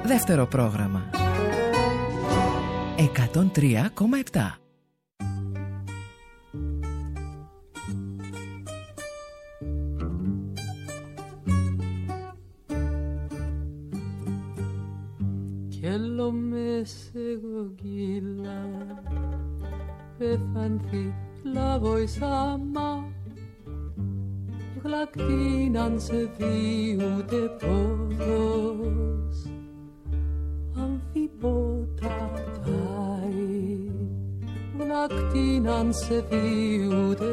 Δεύτερο πρόγραμμα 103,7. Και με segogila πεθανθεί λαβοϊσάμα γλακτίναν σε διούτε πόδος αμφιποτάтай γλακτίναν σε διούτε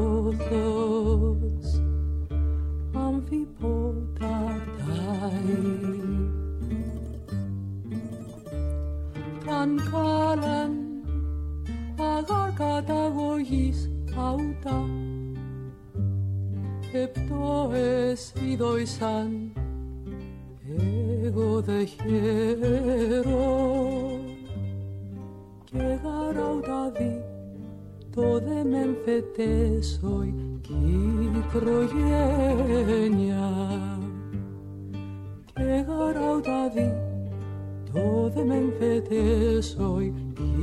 πόδος αμφιποτάтай ταν κάλαν αγάρ καταγωγής αούτα επτόες ειδοϊσάν εγώ δε χαίρω και γαραούτα δει το δε μεν φετέσοι κυκρογένεια και γαραούτα δει το δε μεν φετέσοι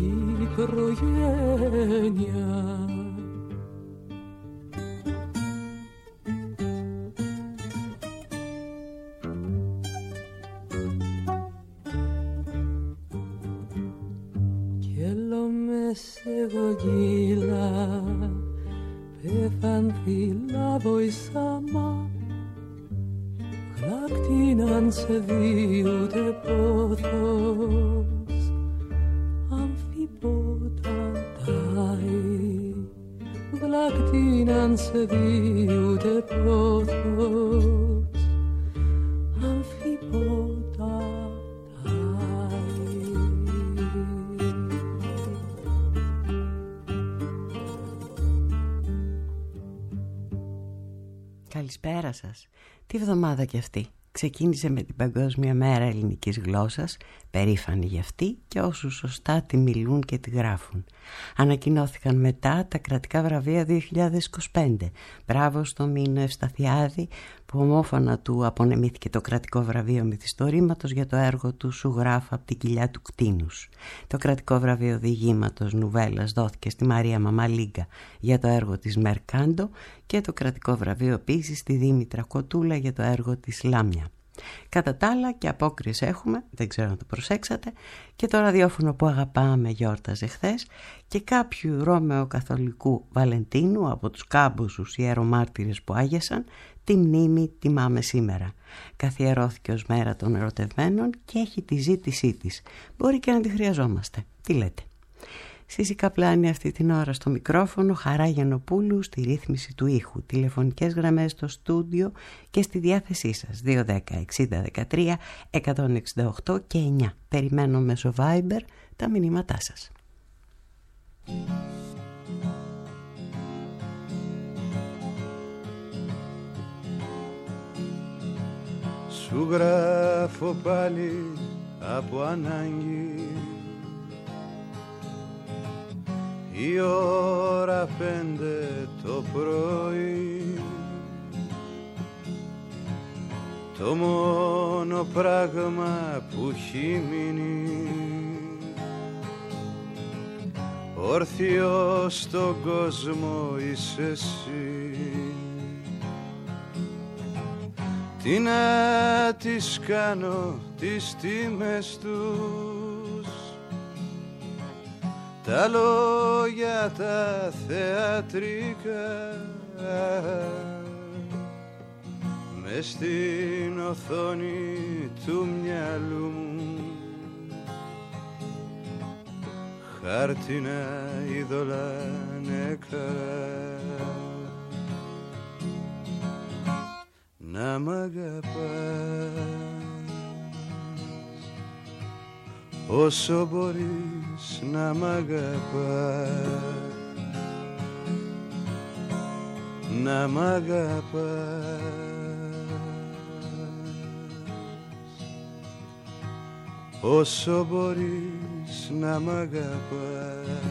κυκρογένεια. Segogila πεθανθεί λαβοϊσάμα γλακτίναν σε διούτε πόθος αμφιποτάтай γλακτίναν σε διούτε πόθος αμφιποτάтай. Καλησπέρα σας. Τι εβδομάδα κι αυτή. Ξεκίνησε με την Παγκόσμια Μέρα Ελληνικής Γλώσσας, περήφανη γι' αυτή και όσους σωστά τη μιλούν και τη γράφουν. Ανακοινώθηκαν μετά τα κρατικά βραβεία 2025. Μπράβο στο Μήνο Ευσταθιάδη που ομόφωνα του απονεμήθηκε το κρατικό βραβείο μυθιστορήματος για το έργο του «Σου γράφω από την κοιλιά του κτήνους». Το κρατικό βραβείο διηγήματος νουβέλας δόθηκε στη Μαρία Μαμαλίγκα για το έργο της Μερκάντο και το κρατικό βραβείο επίσης στη Δήμητρα Κοτούλα για το έργο της Λάμια. Κατά τα άλλα και απόκριες έχουμε, δεν ξέρω αν το προσέξατε, και το ραδιόφωνο που αγαπάμε γιόρταζε χθες και κάποιου Ρώμαιο Καθολικού Βαλεντίνου από τους κάμποσους ιερομάρτυρες που άγιασαν, τη μνήμη τιμάμε σήμερα. Καθιερώθηκε ως μέρα των ερωτευμένων και έχει τη ζήτησή της. Μπορεί και να τη χρειαζόμαστε. Τι λέτε? Σύση Καπλάνη αυτή την ώρα στο μικρόφωνο, Χαρά Γιαννοπούλου στη ρύθμιση του ήχου. Τηλεφωνικές γραμμές στο στούντιο και στη διάθεσή σας 210 60 13 168 και 9. Περιμένω μέσω Viber τα μηνύματά σας. Σου γράφω πάλι από ανάγκη, η ώρα 5 το πρωί, το μόνο πράγμα που έχει μείνει όρθιο στον κόσμο είσαι εσύ. Τι να τις κάνω τις τιμές τους, τα λόγια τα θεατρικά, μες στην οθόνη του μυαλού μου χάρτινα είδωλα νεκρά. Να μ' αγαπάς όσο μπορείς να μ' αγαπάς, να μ' αγαπάς όσο μπορείς να μ' αγαπάς.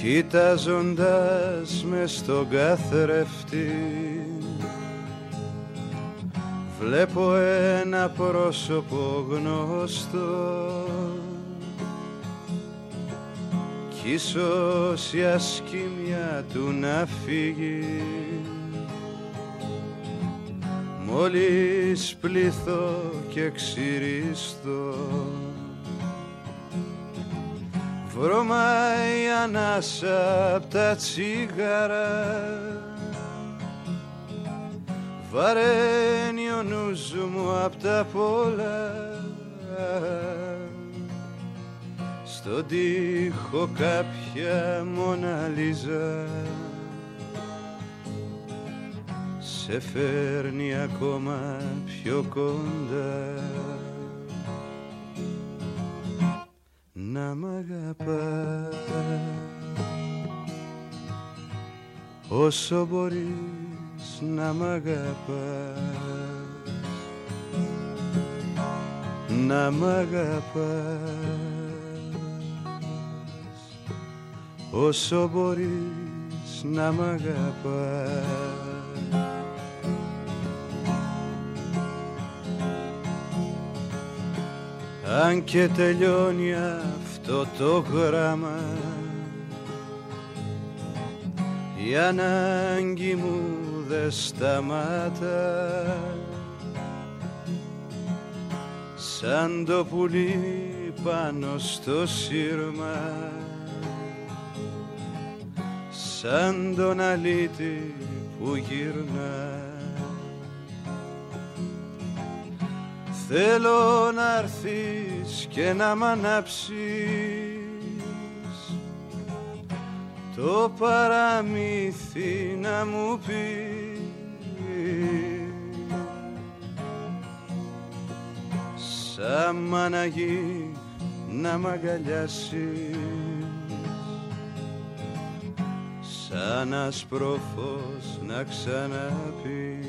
κοιτάζοντας μες στον καθρέφτη, βλέπω ένα πρόσωπο γνωστό κι ίσως η ασκήμια του να φύγει μόλις πληθώ και ξυριστώ. Βρωμάει ανάσα απ' τα τσίγαρα, βαραίνει ο νους μου απ' τα πολλά. Στον τοίχο κάποια Μοναλίζα σε φέρνει ακόμα πιο κοντά. Να μ' αγαπάς όσο μπορείς, να μ' αγαπάς, να μ' αγαπάς όσο μπορείς, να μ' αγαπάς. Αν και τελειώνει αυτό το γράμμα, η ανάγκη μου δε σταμάτα. Σαν το πουλί πάνω στο σύρμα, σαν τον αλήτη που γυρνά. Θέλω να έρθεις και να μ' ανάψεις το παραμύθι, να μου πεις σαν μαναγί να μ' αγκαλιάσεις, σαν άσπρο φως να ξαναπείς.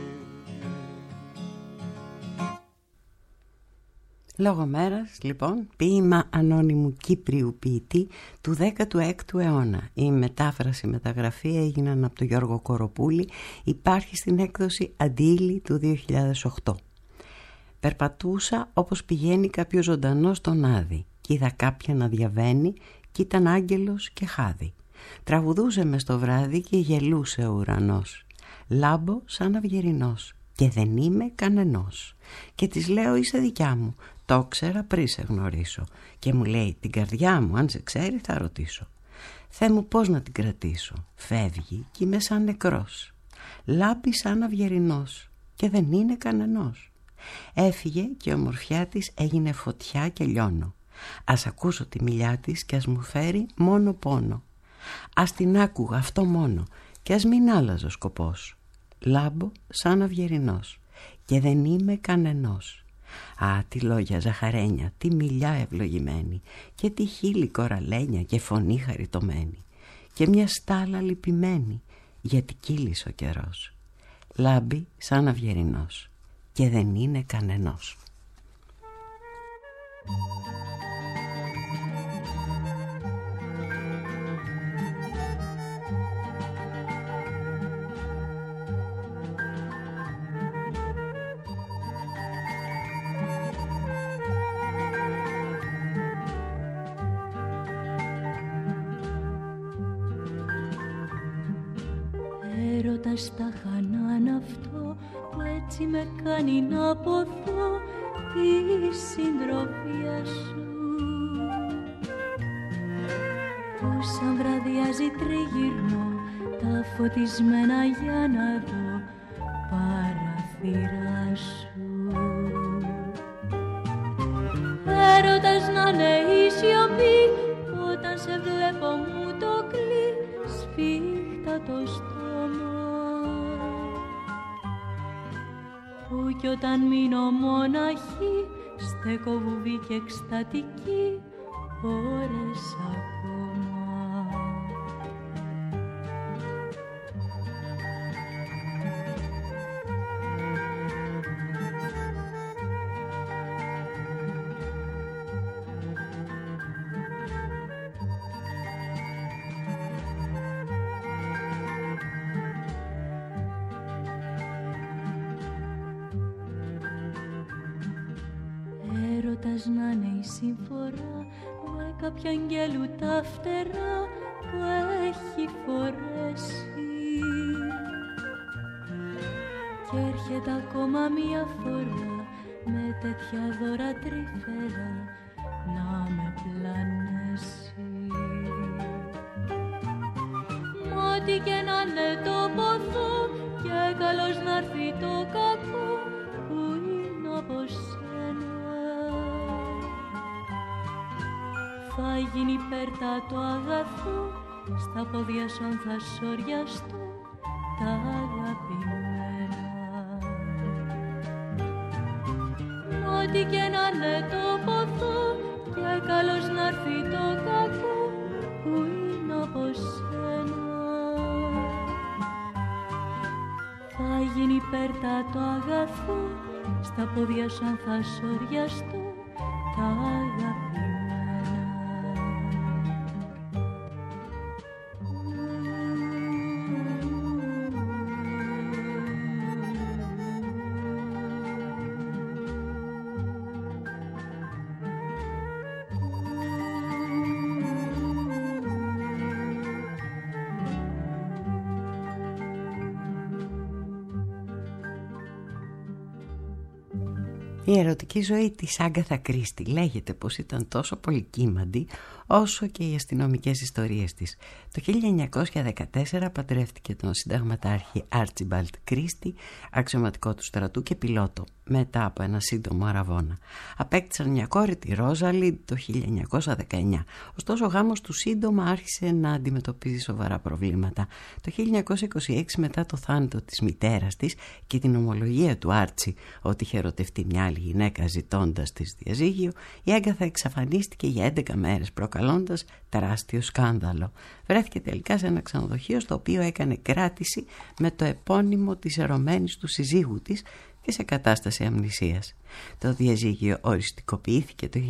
Λόγω μέρας, λοιπόν, ποίημα ανώνυμου Κύπριου ποιητή του 16ου αιώνα. Η μετάφραση-μεταγραφή έγιναν από τον Γιώργο Κοροπούλη, υπάρχει στην έκδοση Αντίλη του 2008. Περπατούσα όπως πηγαίνει κάποιος ζωντανός στον Άδη κι είδα κάποια να διαβαίνει κι ήταν άγγελος και χάδι. Τραγουδούσε μες το βράδυ και γελούσε ο ουρανός. Λάμπω σαν αυγερινός και δεν είμαι κανενός. Και της λέω είσαι δικιά μου, το ξέρα πριν σε γνωρίσω. Και μου λέει την καρδιά μου αν σε ξέρει θα ρωτήσω. Θεέ μου πώς να την κρατήσω, φεύγει κι είμαι σαν νεκρός. Λάμπει σαν αυγερινός και δεν είναι κανενός. Έφυγε και η ομορφιά της έγινε φωτιά και λιώνω. Ας ακούσω τη μιλιά της και ας μου φέρει μόνο πόνο. Ας την άκουγα αυτό μόνο και ας μην άλλαζε ο σκοπός. Λάμπω σαν αυγερινός και δεν είμαι κανενός. Α, τι λόγια ζαχαρένια, τι μιλιά ευλογημένη και τι χείλη κοραλένια και φωνή χαριτωμένη και μια στάλα λυπημένη γιατί κύλησε ο καιρός. Λάμπει σαν αυγερινός και δεν είναι κανενός. Έρωτας τα χανάν αυτό που έτσι με κάνει να ποθώ τη συντροφία σου, που σαν βραδιάζει τριγυρνώ τα φωτισμένα για να δω παραθυρά σου. Έρωτας να είναι η σιωπή όταν σε βλέπω μου το κλεί σφίχτα το στόμα, που κι όταν μείνω μοναχή στέκω βουβή και εκστατική ώρες ακόμα. έρωτας να είναι η σύμφορα με κάποια αγγέλου τα φτερά που έχει φορέσει. Και έρχεται ακόμα μια φορά με τέτοια δώρα τρυφερά να με πλανέσει. Μα ό,τι και να είναι το ποθό και καλώς να έρθει το κακό που είναι από σένα, θα γίνει πέρτατο αγαθό, στα πόδια σου αν θα σωριαστώ τα αγαπημένα. Ό,τι και να είναι το ποθό και καλώς να έρθει το κακό που είναι από σένα, θα γίνει πέρτατο αγαθό, στα πόδια σου αν θα σωριαστώ τα αγαπημένα. Η ερωτική ζωή της Άγκαθα Κρίστη λέγεται πως ήταν τόσο πολυκύμαντη όσο και οι αστυνομικές ιστορίες της. Το 1914 παντρεύτηκε τον συνταγματάρχη Άρτσιμπαλτ Κρίστη, αξιωματικό του στρατού και πιλότο, μετά από ένα σύντομο αραβώνα. Απέκτησαν μια κόρη, τη Ρόζαλιντ, το 1919. Ωστόσο ο γάμος του σύντομα άρχισε να αντιμετωπίζει σοβαρά προβλήματα. Το 1926, μετά το θάνατο της μητέρας της και την ομολογία του Άρτσι ότι είχε ερωτευτεί μια άλλη γυναίκα ζητώντας της διαζύγιο, η Άγκαθα εξαφανίστηκε για 11 μέρες, προκαλώντας τεράστιο σκάνδαλο. Βρέθηκε τελικά σε ένα ξενοδοχείο στο οποίο έκανε κράτηση με το επώνυμο της ερωμένης του συζύγου της και σε κατάσταση αμνησίας. Το διαζύγιο οριστικοποιήθηκε το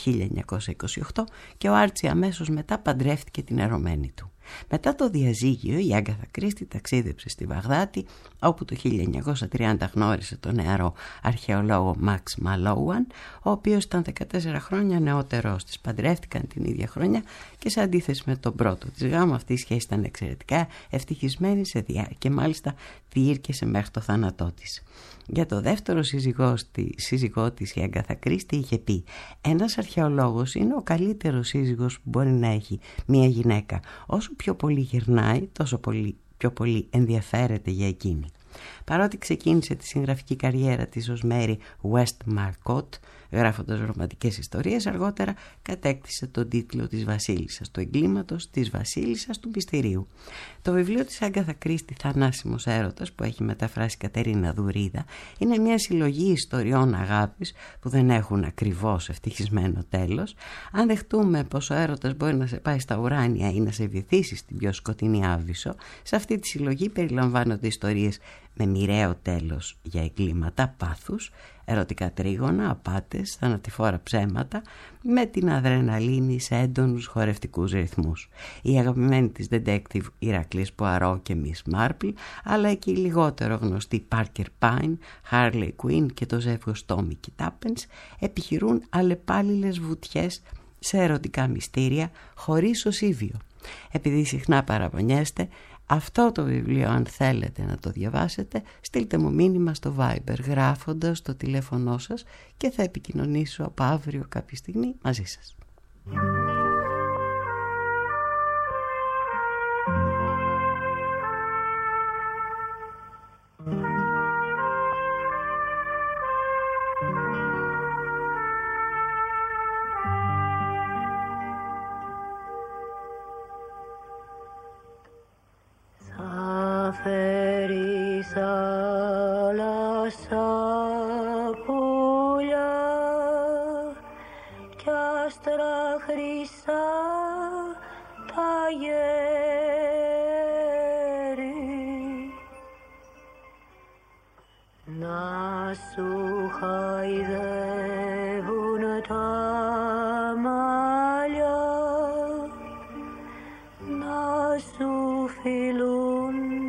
1928 και ο Άρτσι αμέσως μετά παντρεύτηκε την ερωμένη του. Μετά το διαζύγιο η Άγκαθα Κρίστη ταξίδεψε στη Βαγδάτη, όπου το 1930 γνώρισε τον νεαρό αρχαιολόγο Μαξ Μαλόουαν, ο οποίος ήταν 14 χρόνια νεότερος της. Παντρεύτηκαν την ίδια χρονιά και σε αντίθεση με τον πρώτο της γάμο αυτή η σχέση ήταν εξαιρετικά ευτυχισμένη και μάλιστα διήρκεσε μέχρι το θάνατό της. Για το δεύτερο σύζυγό της η Άγκαθα Κρίστη είχε πει: «Ένας αρχαιολόγος είναι ο καλύτερος σύζυγος που μπορεί να έχει μια γυναίκα. Όσο πιο πολύ γυρνάει, τόσο πιο πολύ ενδιαφέρεται για εκείνη». Παρότι ξεκίνησε τη συγγραφική καριέρα της ως Μέρι Westmacott, γράφοντας ρομαντικές ιστορίες, αργότερα κατέκτησε τον τίτλο της Βασίλισσας του Εγκλήματος, της Βασίλισσας του Μυστηρίου. Το βιβλίο της Άγκαθα Κρίστη, «Θανάσιμος έρωτας», που έχει μεταφράσει η Κατερίνα Δουρίδα, είναι μια συλλογή ιστοριών αγάπης που δεν έχουν ακριβώς ευτυχισμένο τέλος. Αν δεχτούμε πως ο έρωτας μπορεί να σε πάει στα ουράνια ή να σε βυθίσει στην πιο σκοτεινή άβυσσο, σε αυτή τη συλλογή περιλαμβάνονται ιστορίες με μοιραίο τέλος για εγκλήματα πάθους, ερωτικά τρίγωνα, απάτες, θανατηφόρα ψέματα, με την αδρεναλίνη σε έντονους χορευτικούς ρυθμούς. Η αγαπημένη της detective Ηρακλής Πουαρό και Miss Marple, αλλά και οι λιγότερο γνωστοί Parker Pine, Harley Quinn και το ζεύγος Tommy και Tuppence επιχειρούν αλλεπάλληλες βουτιές σε ερωτικά μυστήρια χωρίς οσίβιο. Επειδή συχνά παραπονιέστε, αυτό το βιβλίο, αν θέλετε να το διαβάσετε, στείλτε μου μήνυμα στο Viber γράφοντας το τηλέφωνό σας και θα επικοινωνήσω από αύριο κάποια στιγμή μαζί σας. Φέρει θάλασσα πουλιά κι άστρα χρυσά τα γέρι, να σου χαϊδεύουν τα μαλλιά, να σου φιλούν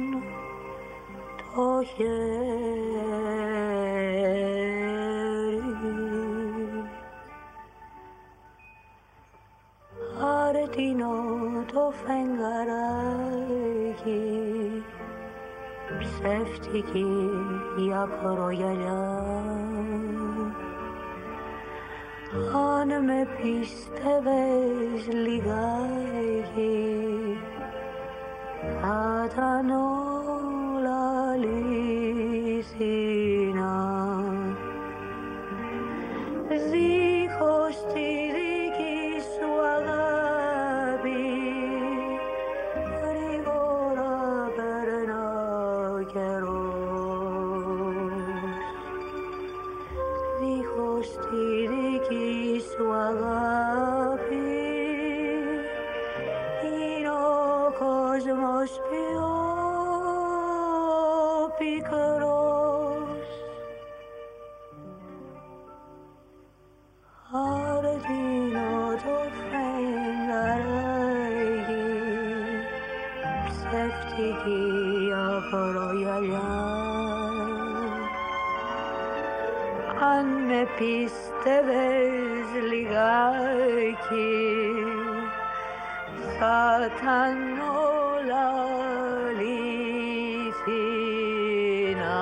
το χέρι. φεγγαράκι, ψεύτικη η ακρογιαλιά. Αν με πίστευες λιγάκι, θα ήταν όλα αλήθινα. Δίχως τη δική σου αγάπη, γρήγορα περνά ο καιρός. Δίχως τη δική σου αγάπη, είναι ο κόσμος πιο πικρός. Άρτινο το φεγγαράκι, ψεύτικη ακρογιαλιά. Αν με πίστευες λιγάκι, θα ήταν όλα αλήθινα.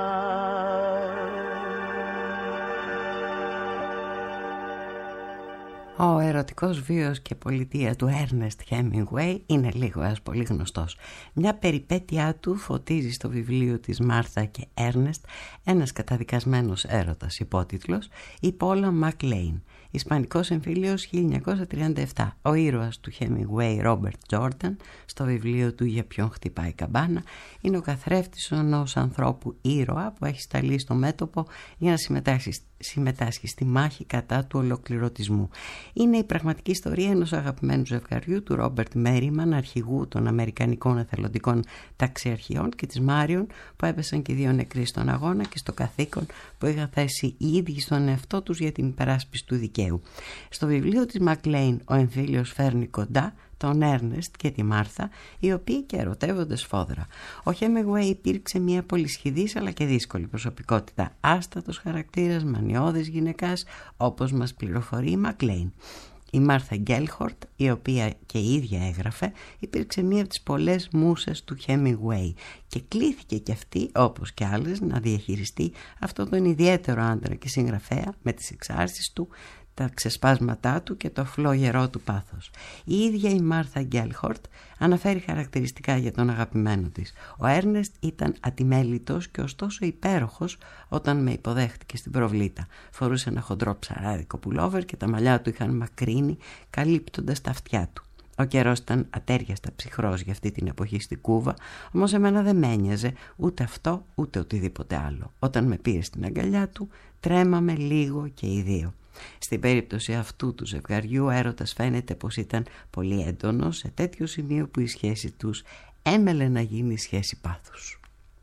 Ο ερωτικός βίος και πολιτεία του Έρνεστ Χέμινγκουέι είναι λίγο ένας πολύ γνωστός. Μια περιπέτειά του φωτίζει στο βιβλίο της Μάρθα και Έρνεστ ένας καταδικασμένος έρωτας, υπότιτλος «Η Πόλα Μακλέιν». Ισπανικός εμφύλιος 1937. Ο ήρωας του Χέμινγκουέι, Ρόμπερτ Τζόρνταν, στο βιβλίο του «Για ποιον χτυπάει η καμπάνα», είναι ο καθρέφτης ενός ανθρώπου ήρωα που έχει σταλεί στο μέτωπο για να συμμετάσχει στη μάχη κατά του ολοκληρωτισμού. Είναι η πραγματική ιστορία ενός αγαπημένου ζευγαριού, του Ρόμπερτ Μέριμαν, αρχηγού των Αμερικανικών Εθελοντικών Ταξιαρχιών, και της Μάριον, που έπεσαν και οι δύο νεκροί στον αγώνα και στο καθήκον που είχαν θέσει οι ίδιοι στον εαυτό τους για την υπεράσπιση του δικαίου. Στο βιβλίο της Μακλέιν ο εμφύλιος φέρνει κοντά τον Έρνεστ και τη Μάρθα, οι οποίοι και ερωτεύονται σφόδρα. Ο Χέμιγουέι υπήρξε μια πολυσχηδής αλλά και δύσκολη προσωπικότητα, άστατος χαρακτήρας, μανιώδης γυναικάς, όπως μας πληροφορεί η Μακλέιν. Η Μάρθα Γκέλχορτ, η οποία και η ίδια έγραφε, υπήρξε μία από τις πολλές μούσες του Χέμιγουέι και κλήθηκε κι αυτή, όπως και άλλες, να διαχειριστεί αυτόν τον ιδιαίτερο άντρα και συγγραφέα με τις εξάρσεις του, τα ξεσπάσματά του και το φλόγερό του πάθος. Η ίδια η Μάρθα Γκέλχορτ αναφέρει χαρακτηριστικά για τον αγαπημένο της. Ο Έρνεστ ήταν ατιμέλητος και ωστόσο υπέροχος όταν με υποδέχτηκε στην προβλήτα. Φορούσε ένα χοντρό ψαράδικο πουλόβερ και τα μαλλιά του είχαν μακρύνει, καλύπτοντας τα αυτιά του. Ο καιρός ήταν ατέριαστα ψυχρός για αυτή την εποχή στη Κούβα, όμως εμένα δεν με ένοιαζε ούτε αυτό ούτε οτιδήποτε άλλο. Όταν με πήρε στην αγκαλιά του, τρέμαμε λίγο και οι δύο. Στην περίπτωση αυτού του ζευγαριού, ο έρωτας φαίνεται πως ήταν πολύ έντονος, σε τέτοιο σημείο που η σχέση τους έμελε να γίνει σχέση πάθους.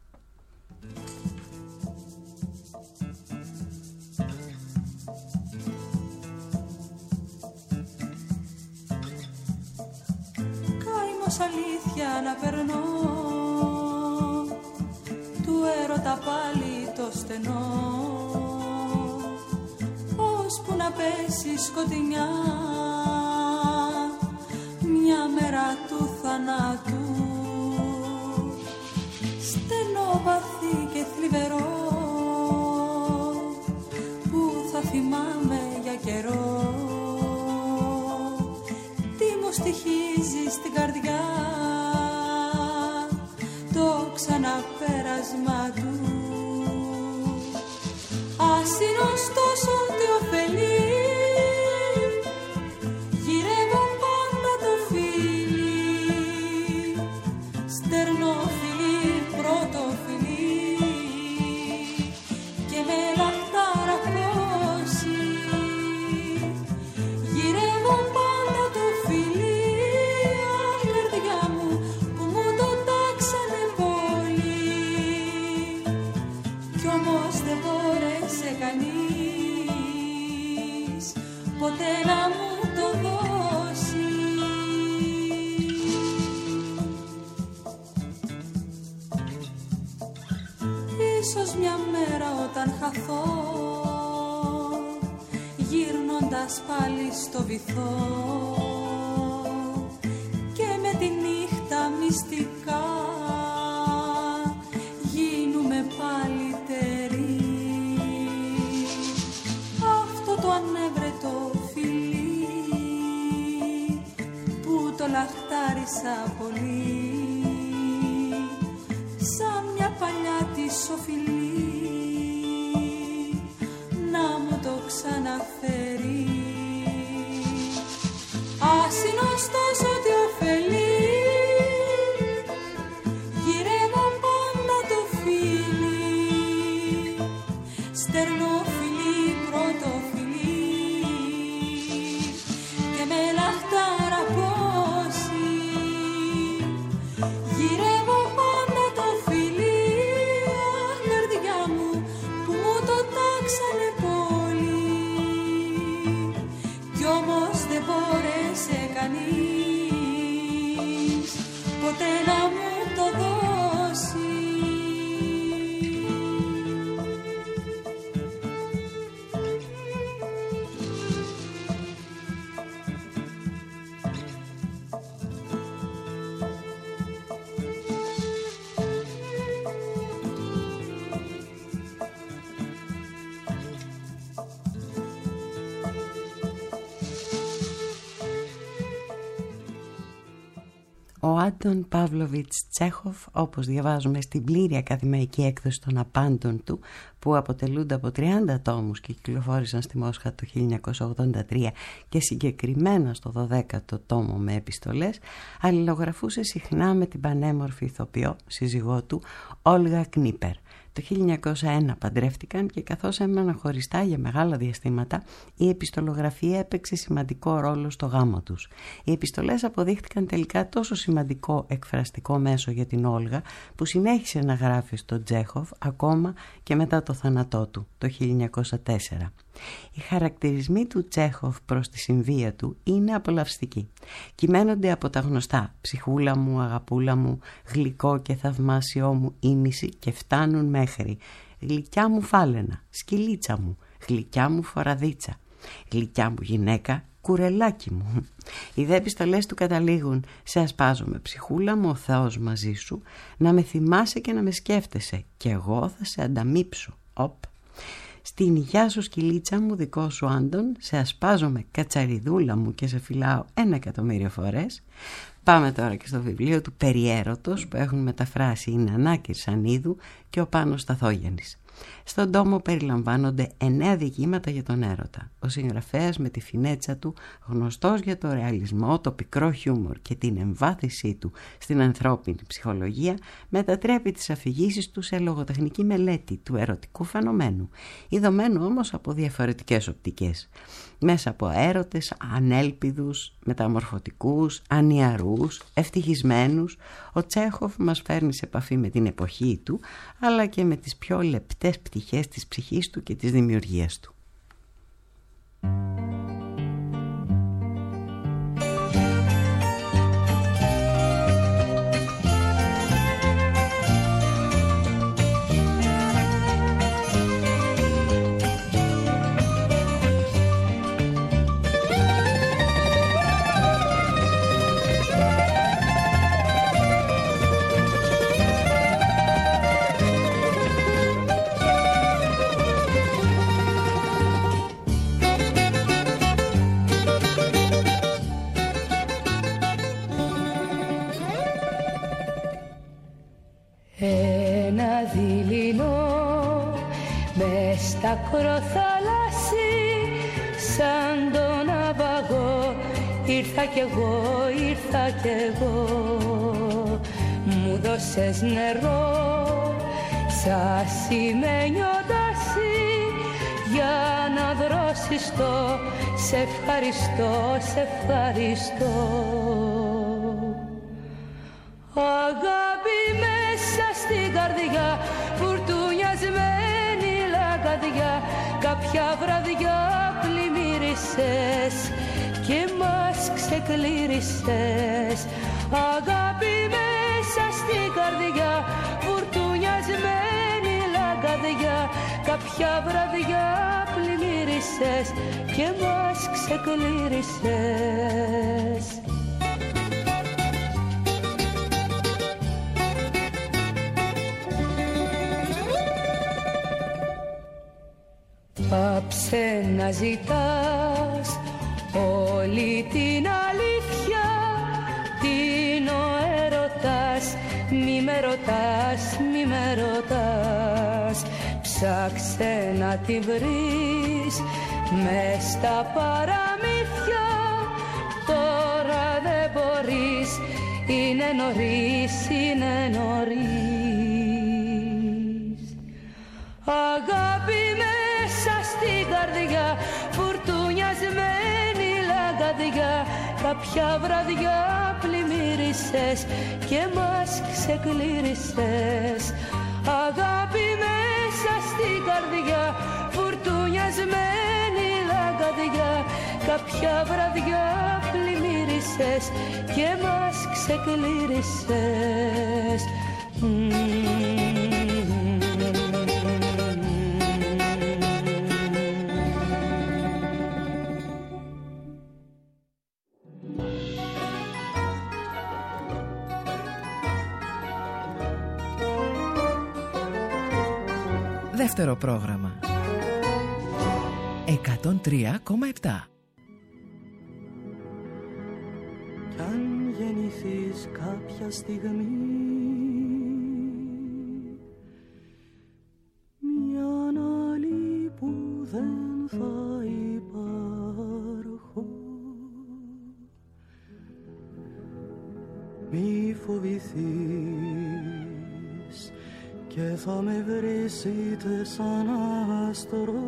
Καημός αλήθεια να περνώ, του έρωτα πάλι το στενό, ώσπου να πέσει σκοτεινιά μια μέρα του θανάτου. Στενό, βαθύ και θλιβερό που θα θυμάμαι για καιρό. Τι μου στοιχίζει στην καρδιά το ξαναπέρασμα του. Ας είναι ωστόσο τι ωφελεί, γυρεύω πάντα το φίλι, στερνό φιλί, πρώτο φιλί, και με λαχτάρα χώσει. Γυρεύω πάντα το φιλί, αχ καρδιά μου, που μου το τάξανε πολύ, κι όμως δεν μπόρεσε κανείς ποτέ να μου το δώσει. Ίσως μια μέρα όταν χαθώ, γύρνοντας πάλι στο βυθό, και με μυστικά γίνουμε πάλι τερί. Αυτό το ανέβρετο φιλί που το λαχτάρισα πολύ, σαν μια παλιά της οφειλή να μου το ξαναφέρει. Ας είναι ωστόσο ότι ωφελεί, γυρεύω πάντα το φίλι, στερνό φιλί, πρώτο φιλί και με λαχτάρα πόση. Γυρεύω πάντα το φιλί, αχ καρδιά μου που μου το τάξανε πολύ, κι όμως δεν μπόρεσε κανείς ποτέ να μου το δώσει. Ο Άντων Παύλοβιτς Τσέχοφ, όπως διαβάζουμε στην πλήρη ακαδημαϊκή έκδοση των απάντων του, που αποτελούνται από 30 τόμους και κυκλοφόρησαν στη Μόσχα το 1983 και συγκεκριμένα στο 12ο τόμο με επιστολές, αλληλογραφούσε συχνά με την πανέμορφη ηθοποιό σύζυγό του Όλγα Κνίπερ. Το 1901 παντρεύτηκαν και καθώς έμεναν χωριστά για μεγάλα διαστήματα, η επιστολογραφία έπαιξε σημαντικό ρόλο στο γάμο τους. Οι επιστολές αποδείχτηκαν τελικά τόσο σημαντικό εκφραστικό μέσο για την Όλγα, που συνέχισε να γράφει στον Τσέχοφ ακόμα και μετά το θάνατό του, το 1904. Οι χαρακτηρισμοί του Τσέχοφ προς τη συμβία του είναι απολαυστικοί. Κυμαίνονται από τα γνωστά «ψυχούλα μου, αγαπούλα μου, γλυκό και θαυμάσιό μου ήμιση» και φτάνουν μέχρι «γλυκιά μου φάλαινα, σκυλίτσα μου, γλυκιά μου φοραδίτσα, γλυκιά μου γυναίκα, κουρελάκι μου». Οι δε επιστολές του καταλήγουν «σε ασπάζομαι ψυχούλα μου, ο Θεός μαζί σου, να με θυμάσαι και να με σκέφτεσαι και εγώ θα σε ανταμείψω». Οπ. «Στην υγειά σου σκυλίτσα μου, δικό σου Άντων, σε ασπάζομαι κατσαριδούλα μου και σε φυλάω 1.000.000 φορές». Πάμε τώρα και στο βιβλίο του «Περιέρωτος» που έχουν μεταφράσει η Νανά Κυρσανίδου και ο Πάνος Σταθόγιαννης. Στον τόμο περιλαμβάνονται 9 διηγήματα για τον έρωτα. Ο συγγραφέας με τη φινέτσα του, γνωστός για το ρεαλισμό, το πικρό χιούμορ και την εμβάθυνσή του στην ανθρώπινη ψυχολογία, μετατρέπει τις αφηγήσεις του σε λογοτεχνική μελέτη του ερωτικού φαινομένου, ειδωμένου όμως από διαφορετικές οπτικές. Μέσα από έρωτες ανέλπιδους, μεταμορφωτικούς, ανιαρούς, ευτυχισμένους, ο Τσέχοφ μας φέρνει σε επαφή με την εποχή του, αλλά και με τις πιο λεπτές πτυχές της ψυχής του και της δημιουργίας του. Ένα δειλινό μες στα ακροθαλάσσι, σαν τον ναυαγό ήρθα κι εγώ, ήρθα κι εγώ. Μου δώσες νερό σαν σημαίνιο τάσι, για να δροσιστώ, σε ευχαριστώ, σε ευχαριστώ. Αγάπη μέσα στην καρδιά, φουρτουνιασμένη λαγκαδιά, κάποια βραδιά πλημμύρισες και μας ξεκλήρισες. Αγάπη μέσα στην καρδιά, φουρτουνιασμένη λαγκαδιά, κάποια βραδιά πλημμύρισες και μας ξεκλήρισες. Πάψε να ζητάς όλη την αλήθεια, τι είναι ο έρωτας, μη με ρωτάς, μη με ρωτάς. Ψάξε να τη βρεις μες στα παραμύθια, τώρα δεν μπορείς, είναι νωρίς, είναι νωρίς. Αγάπη μέσα στην καρδιά, φουρτουνιασμένη λαγκαδιά, κάποια βραδιά πλημμύρισες και μας ξεκλήρισες. Αγάπη μέσα στην καρδιά, φουρτουνιασμένη λαγκαδιά, κάποια βραδιά πλημμύρισες και μας ξεκλήρισες. Δεύτερο πρόγραμμα 103,7. Κι αν γεννηθείς κάποια στιγμή, μια άλλη που δεν θα υπάρχω, μη φοβηθείς και θα με βρεις είτε σαν άστρο,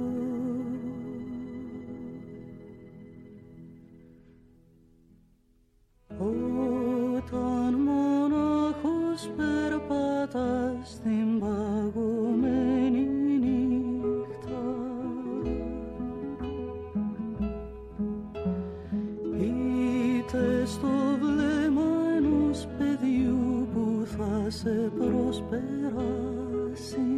όταν μονάχος περπατάς στην παγωμένη νύχτα, είτε στο βλέμμα ενός παιδιού που θα σε προσπεράσει,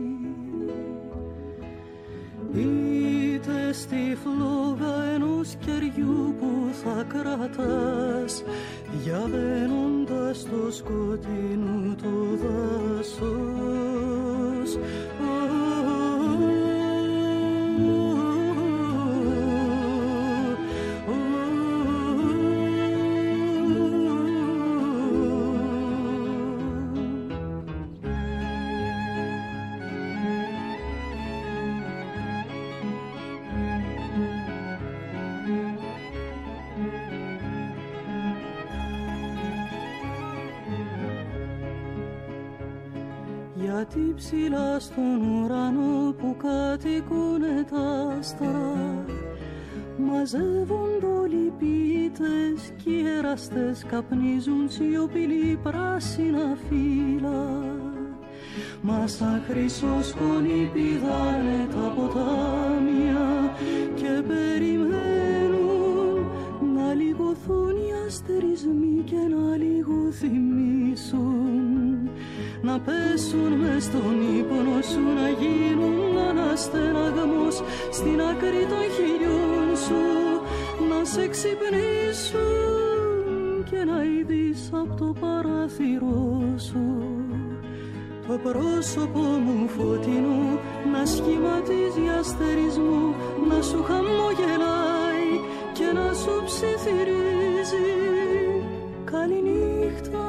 είτε στη φλόγα ενός κεριού που θα κρατάς, διαβαίνοντας το σκοτεινό το δάσος. Γιατί ψηλά στον ουρανό που κατοικούνε τα άστρα, μαζεύονται όλοι ποιητές κι οι εραστές, καπνίζουν σιωπηλοί πράσινα φύλλα. Μα σαν χρυσό σκόνη πηδάνε τα ποτάμια και περιμένουν να λιγωθούν οι αστερισμοί και να λιγοθυμίσουν, να πέσουν μες στον ύπνο σου, να γίνουν αναστεναγμός στην άκρη των χιλιών σου, να σε ξυπνήσουν και να ειδείς απ' το παράθυρό σου το πρόσωπο μου φωτεινό, να σχηματίζει αστερισμό, να σου χαμογελάει και να σου ψιθυρίζει καληνύχτα.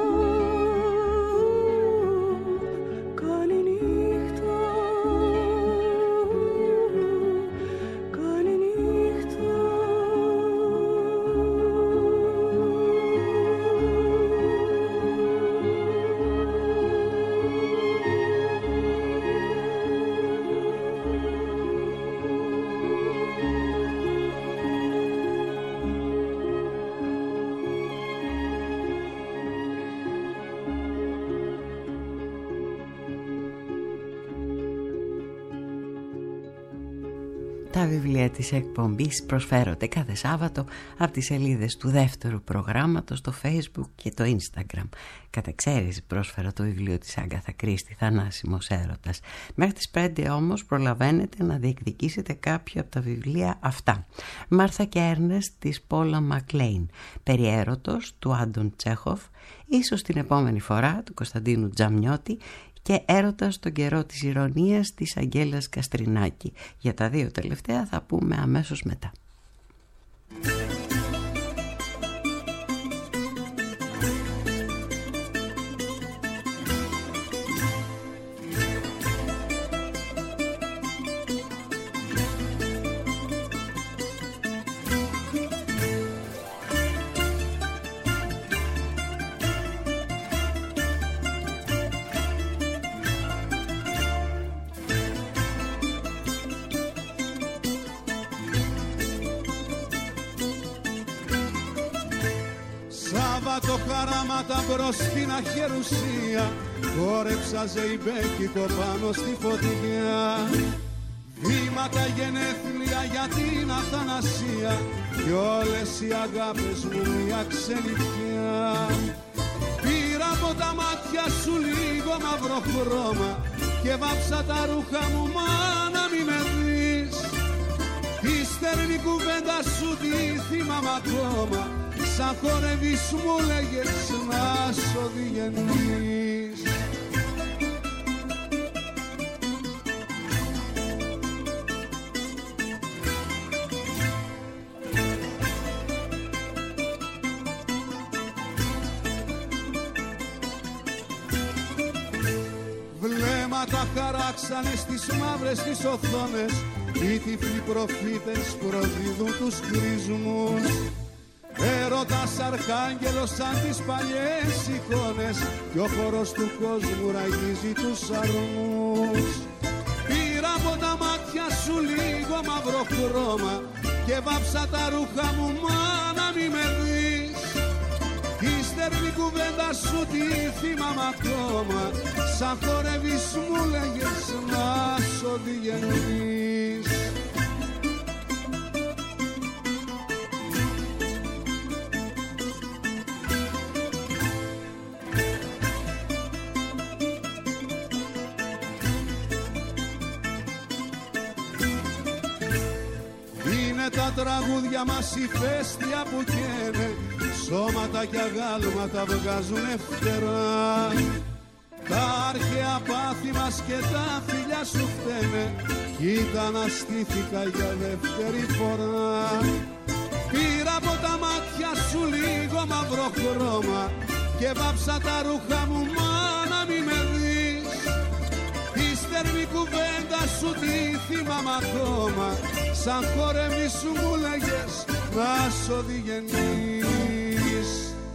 Τα βιβλία της εκπομπής προσφέρονται κάθε Σάββατο από τις σελίδες του δεύτερου προγράμματος στο Facebook και το Instagram. Κατά εξαίρεση πρόσφερα το βιβλίο της Άγκαθα Κρίστη, Θανάσιμος Έρωτας. Μέχρι τις 5 όμως προλαβαίνετε να διεκδικήσετε κάποιο από τα βιβλία αυτά. Μάρθα και Έρνεστ της Πόλα Μακλέιν, Περί έρωτος του Άντων Τσέχοφ, ίσως την επόμενη φορά του Κωνσταντίνου Τζαμιώτη και Έρωτα στον καιρό της ηρωνίας της Αγγέλας Καστρινάκη. Για τα δύο τελευταία θα πούμε αμέσως μετά. Σάββατο χαράματα μπρος στην αχερουσία, χόρεψα ζεϊμπέκικο πάνω στη φωτιά. Βήματα γενέθλια για την Αθανασία κι όλες οι αγάπες μου μια ξενιτιά. Πήρα από τα μάτια σου λίγο μαύρο χρώμα και βάψα τα ρούχα μου, μα να μη με δεις. Η στερνή κουβέντα σου τη θυμάμαι ακόμα, σαν χορεύεις μου λέγες να σ' οδηγενείς. Βλέμματα χαράξανε στις μαύρες τις οθόνες, οι τυφλοί προφήτες προδίδουν τους χρησμούς. Έρωτας αρχάγγελος σαν τις παλιές εικόνες κι ο χορός του κόσμου ραγίζει τους αρμούς. Πήρα από τα μάτια σου λίγο μαύρο χρώμα και βάψα τα ρούχα μου, μα να μη με δεις. Η στερνή κουβέντα σου τη θυμάμαι ακόμα, σαν χορεύεις μου λέγες να σ' οδηγενείς. Τα τραγούδια μας ηφαίστεια που καίνε, σώματα κι αγάλματα βγάζουνε φτερά. Τα αρχαία πάθη μας και τα φιλιά σου φταίνε, κοίτα να στήθηκα για δεύτερη φορά. Πήρα από τα μάτια σου λίγο μαύρο χρώμα και βάψα τα ρούχα μου, μα να μη με δεις. Η στερνή κουβέντα σου τη θυμάμαι ακόμα, σαν χορεύεις μου λέγες να σ' οδηγενείς.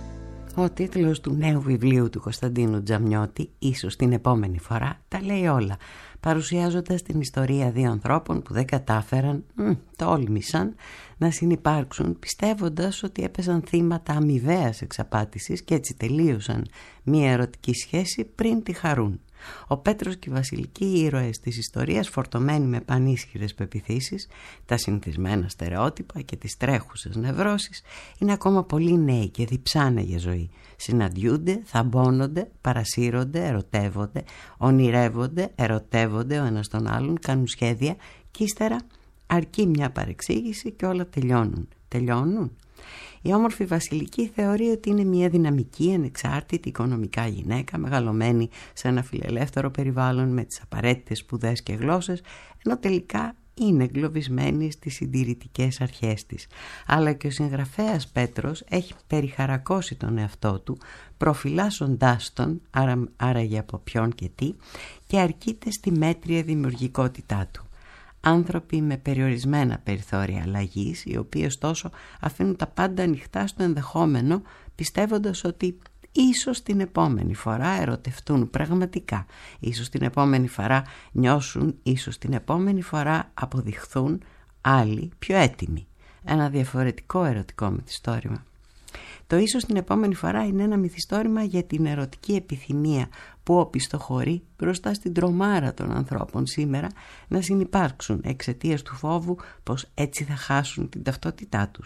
Ο τίτλος του νέου βιβλίου του Κωνσταντίνου Τζαμιώτη, ίσως την επόμενη φορά, τα λέει όλα, παρουσιάζοντας την ιστορία δύο ανθρώπων που δεν κατάφεραν, τόλμησαν να συνυπάρξουν, πιστεύοντας ότι έπαιζαν θύματα αμοιβαίας εξαπάτησης και έτσι τελείωσαν μια ερωτική σχέση πριν τη χαρούν. Ο Πέτρος και η Βασιλική, οι ήρωες της ιστορίας, φορτωμένοι με πανίσχυρες πεποιθήσεις, τα συνηθισμένα στερεότυπα και τις τρέχουσες νευρώσεις, είναι ακόμα πολύ νέοι και διψάνε για ζωή. Συναντιούνται, θαμπώνονται, παρασύρονται, ερωτεύονται, ονειρεύονται, ερωτεύονται ο ένας τον άλλον, κάνουν σχέδια και ύστερα αρκεί μια παρεξήγηση και όλα τελειώνουν. Τελειώνουν. Η όμορφη Βασιλική θεωρεί ότι είναι μια δυναμική, ανεξάρτητη οικονομικά γυναίκα, μεγαλωμένη σε ένα φιλελεύθερο περιβάλλον με τις απαραίτητες σπουδές και γλώσσες, ενώ τελικά είναι εγκλωβισμένη στις συντηρητικές αρχές της. Αλλά και ο συγγραφέας Πέτρος έχει περιχαρακώσει τον εαυτό του, προφυλάσσοντάς τον, άραγε από ποιον και τι, και αρκείται στη μέτρια δημιουργικότητά του. Άνθρωποι με περιορισμένα περιθώρια αλλαγής, οι οποίοι ωστόσο αφήνουν τα πάντα ανοιχτά στο ενδεχόμενο, πιστεύοντας ότι ίσως την επόμενη φορά ερωτευτούν πραγματικά, ίσως την επόμενη φορά νιώσουν, ίσως την επόμενη φορά αποδειχθούν άλλοι πιο έτοιμοι. Ένα διαφορετικό ερωτικό μυθιστόρημα. Το ίσως την επόμενη φορά είναι ένα μυθιστόρημα για την ερωτική επιθυμία που οπισθοχωρεί μπροστά στην τρομάρα των ανθρώπων σήμερα να συνυπάρξουν εξαιτίας του φόβου πως έτσι θα χάσουν την ταυτότητά τους.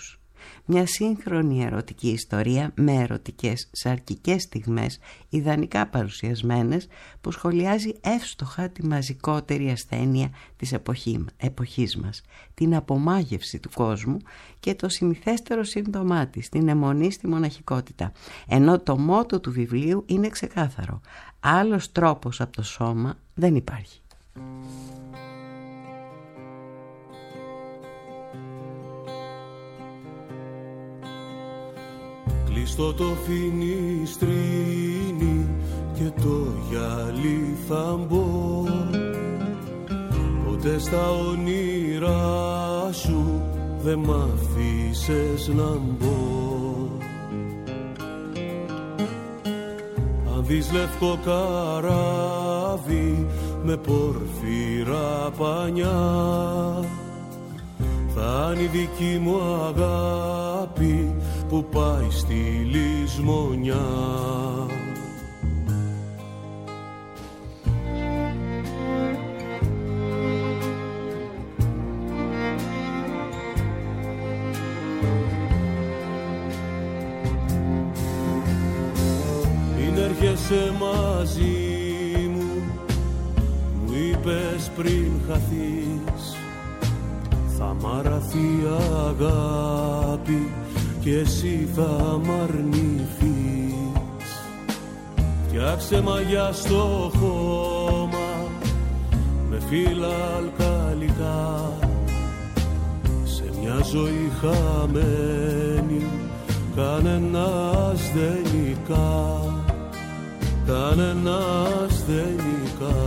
Μια σύγχρονη ερωτική ιστορία με ερωτικές σαρκικές στιγμές ιδανικά παρουσιασμένες που σχολιάζει εύστοχα τη μαζικότερη ασθένεια της εποχής μας, την απομάγευση του κόσμου και το συνηθέστερο σύμπτωμά της, την αιμονή στη μοναχικότητα. Ενώ το μότο του βιβλίου είναι ξεκάθαρο: άλλος τρόπος από το σώμα δεν υπάρχει. Κλειστό το φινιστρίνι και το γυαλί θα μπω, ποτέ στα όνειρά σου δε μ' αφήσες να μπω. Αν δεις λευκό καράβι με πορφύρα πανιά, θα είναι η δική μου αγάπη που πάει στη λησμονιά. Μην έρχεσαι μαζί μου, μου είπες πριν χαθείς, θα μ' αραθεί αγάπη και εσύ θα μ' αρνηθείς. Φτιάξε μαγιά στο χώμα με φύλλα αλκαλικά, σε μια ζωή χαμένη κανένας δεν νικά, κανένας δεν νικά.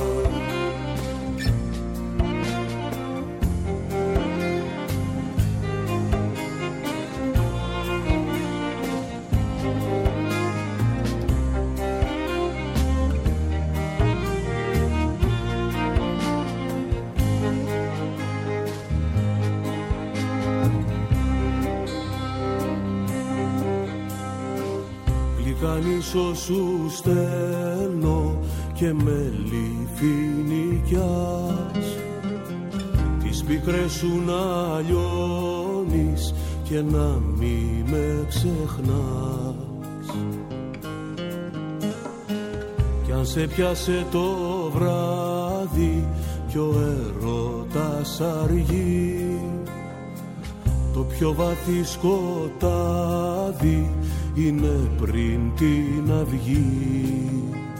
Κανίσω σου στέλνω και με λιφινικιάς, τις πίκρες σου να λιώνεις και να μη με ξεχνάς. Κι αν σε πιάσε το βράδυ κι ο έρωτας αργεί, το πιο βαθύ σκοτάδι είναι πριν την αυγή.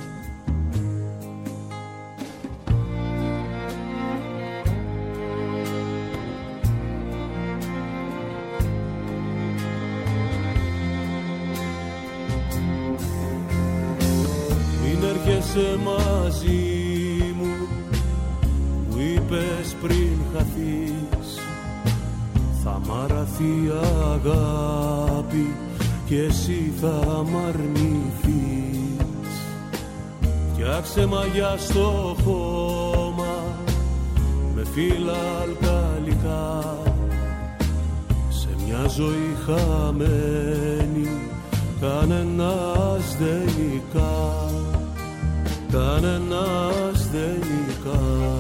Μην έρχεσαι μαζί μου, μου είπες πριν χαθείς, θα μ' αραθεί αγάπη και εσύ θα μ' αρνηθείς. Φτιάξε μαγιά στο χώμα με φύλλα αλκαλικά, σε μια ζωή χαμένη κανένας δεν νικά, κανένας δεν νικά.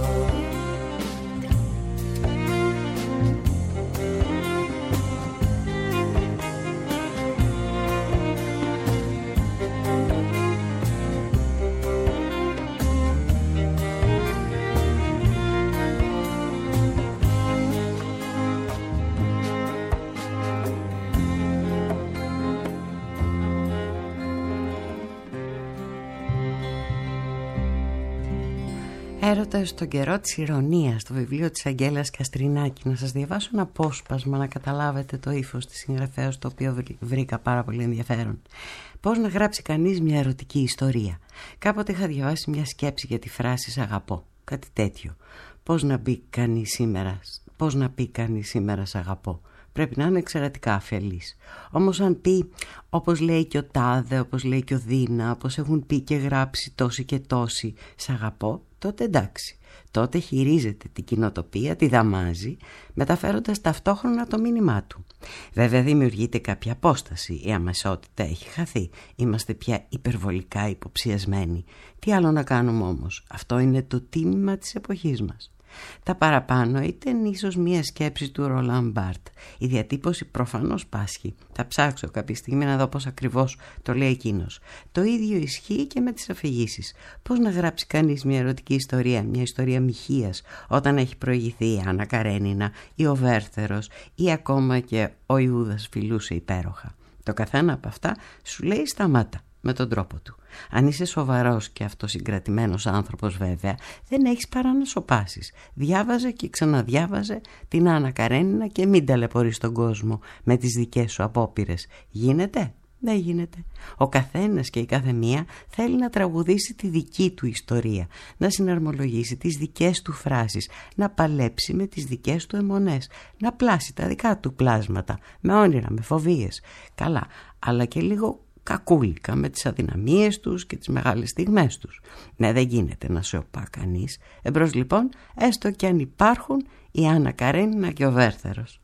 Έρωτα στον καιρό της ηρωνίας, το βιβλίο της Αγγέλας Καστρινάκη. Να σας διαβάσω ένα απόσπασμα να καταλάβετε το ύφος της συγγραφέας, το οποίο βρήκα πάρα πολύ ενδιαφέρον. Πώς να γράψει κανείς μια ερωτική ιστορία. Κάποτε είχα διαβάσει μια σκέψη για τη φράση «σ' αγαπώ», κάτι τέτοιο. Πώς να πει κανείς σήμερα «σ' αγαπώ». Πρέπει να είναι εξαιρετικά αφελής. Όμως αν πει όπως λέει και ο Τάδε, όπως λέει και ο Δίνα, όπως έχουν πει και γράψει τόσοι και τόσοι «σ' αγαπώ», τότε εντάξει. Τότε χειρίζεται την κοινοτοπία, τη δαμάζει, μεταφέροντας ταυτόχρονα το μήνυμά του. Βέβαια δημιουργείται κάποια απόσταση, η αμεσότητα έχει χαθεί, είμαστε πια υπερβολικά υποψιασμένοι. Τι άλλο να κάνουμε όμως, αυτό είναι το τίμημα της εποχής μας. Τα παραπάνω ήταν ίσως μία σκέψη του Ρολάν Μπάρτ. Η διατύπωση προφανώς πάσχει. Θα ψάξω κάποια στιγμή να δω πώς ακριβώς το λέει εκείνος. Το ίδιο ισχύει και με τις αφηγήσεις. Πώς να γράψει κανείς μια ερωτική ιστορία, μια ιστορία μοιχείας, όταν έχει προηγηθεί η Άννα Καρένινα ή ο Βέρθερος ή ακόμα και ο Ιούδας φιλούσε υπέροχα. Το καθένα από αυτά σου λέει σταμάτα με τον τρόπο του. Αν είσαι σοβαρός και αυτοσυγκρατημένος άνθρωπος βέβαια, δεν έχεις παρά να σωπάσεις. Διάβαζε και ξαναδιάβαζε την Άννα Καρένινα και μην ταλαιπωρείς τον κόσμο με τις δικές σου απόπειρες. Γίνεται? Δεν γίνεται. Ο καθένας και η κάθε μία θέλει να τραγουδήσει τη δική του ιστορία, να συναρμολογήσει τις δικές του φράσεις, να παλέψει με τις δικές του αιμονές, να πλάσει τα δικά του πλάσματα, με όνειρα, με φοβίες. Καλά, αλλά και λίγο κακούλικα με τις αδυναμίες τους και τις μεγάλες στιγμές τους. Ναι, δεν γίνεται να σιωπά κανείς. Εμπρός λοιπόν, έστω και αν υπάρχουν η Άννα Καρένινα και ο Βέρθερος.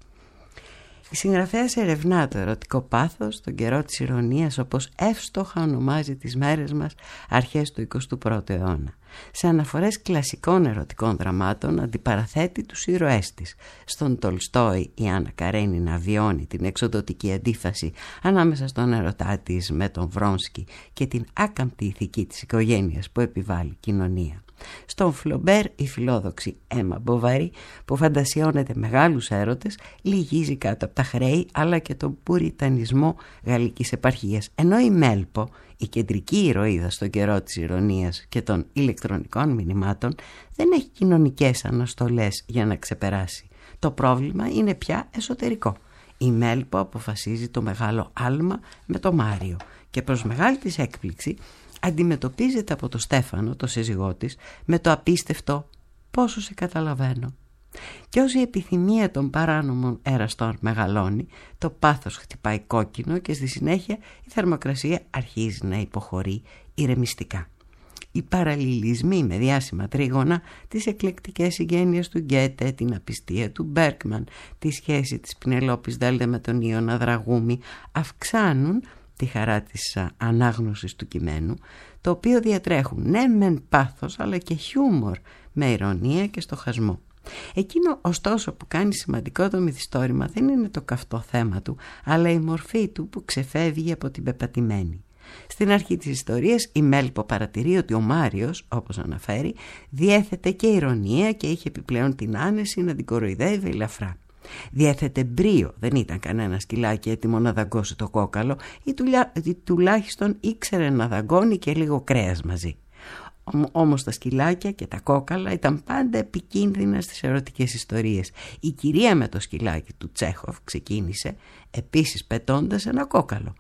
Η συγγραφέας ερευνά το ερωτικό πάθος τον καιρό της ηρωνίας, όπως εύστοχα ονομάζει τις μέρες μας αρχές του 21ου αιώνα. Σε αναφορές κλασικών ερωτικών δραμάτων αντιπαραθέτει τους ήρωές της. Στον Τολστόι η Άννα Καρένινα βιώνει την εξοδοτική αντίφαση ανάμεσα στον ερωτά της με τον Βρόνσκι και την άκαμπτη ηθική της οικογένειας που επιβάλλει η κοινωνία. Στον Φλομπέρ η φιλόδοξη Έμα Μποβαρή, που φαντασιώνεται μεγάλους έρωτες, λυγίζει κάτω από τα χρέη αλλά και τον πουριτανισμό γαλλικής επαρχίας, ενώ η Μέλπο, η κεντρική ηρωίδα στον καιρό της ηρωνίας και των ηλεκτρονικών μηνυμάτων, δεν έχει κοινωνικές αναστολές για να ξεπεράσει. Το πρόβλημα είναι πια εσωτερικό. Η Μέλπο αποφασίζει το μεγάλο άλμα με το Μάριο και προς μεγάλη της έκπληξη αντιμετωπίζεται από το Στέφανο, το σύζυγό της, με το απίστευτο «πόσο σε καταλαβαίνω». Και ως η επιθυμία των παράνομων εραστών μεγαλώνει, το πάθος χτυπάει κόκκινο και στη συνέχεια η θερμοκρασία αρχίζει να υποχωρεί ηρεμιστικά. Οι παραλληλισμοί με διάσημα τρίγωνα, τις εκλεκτικές συγγένειες του Γκέτε, την απιστία του Μπέρκμαν, τη σχέση της Πινελόπης Δέλτε με τον Ιώνα Δραγούμη αυξάνουν τη χαρά της ανάγνωσης του κειμένου, το οποίο διατρέχουν ναι μεν πάθος αλλά και χιούμορ με ηρωνία και στοχασμό. Εκείνο ωστόσο που κάνει σημαντικό το μυθιστόρημα δεν είναι το καυτό θέμα του, αλλά η μορφή του που ξεφεύγει από την πεπατημένη. Στην αρχή της ιστορίας η Μέλπο παρατηρεί ότι ο Μάριος, όπως αναφέρει, διέθετε και ηρωνία και είχε επιπλέον την άνεση να την κοροϊδεύει ελαφρά. Διέθετε μπρίο, δεν ήταν κανένα σκυλάκι έτοιμο να δαγκώσει το κόκαλο ή τουλάχιστον ήξερε να δαγκώνει και λίγο κρέας μαζί. Όμως τα σκυλάκια και τα κόκαλα ήταν πάντα επικίνδυνα στις ερωτικές ιστορίες. Η κυρία με το σκυλάκι του Τσέχοφ ξεκίνησε επίσης πετώντας ένα κόκαλο.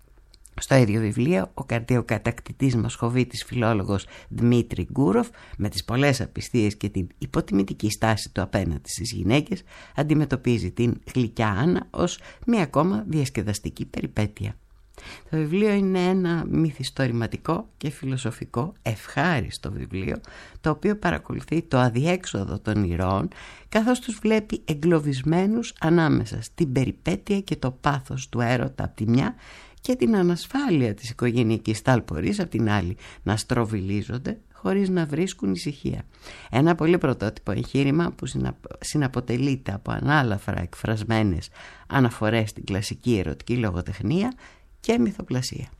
Στο ίδιο βιβλίο, ο καρδιοκατακτητής μοσχοβίτης φιλόλογος Δημήτρη Γκούροφ, με τις πολλές απιστίες και την υποτιμητική στάση του απέναντι στις γυναίκες, αντιμετωπίζει την γλυκιά Άννα ως μια ακόμα διασκεδαστική περιπέτεια. Το βιβλίο είναι ένα μυθιστορηματικό και φιλοσοφικό ευχάριστο βιβλίο, το οποίο παρακολουθεί το αδιέξοδο των ηρώων, καθώς τους βλέπει εγκλωβισμένους ανάμεσα στην περιπέτεια και το πάθος του έρωτα από τη μια και την ανασφάλεια της οικογενειακής τάλπορης από την άλλη, να στροβιλίζονται χωρίς να βρίσκουν ησυχία. Ένα πολύ πρωτότυπο εγχείρημα που συναποτελείται από ανάλαφρα εκφρασμένες αναφορές στην κλασική ερωτική λογοτεχνία και μυθοπλασία.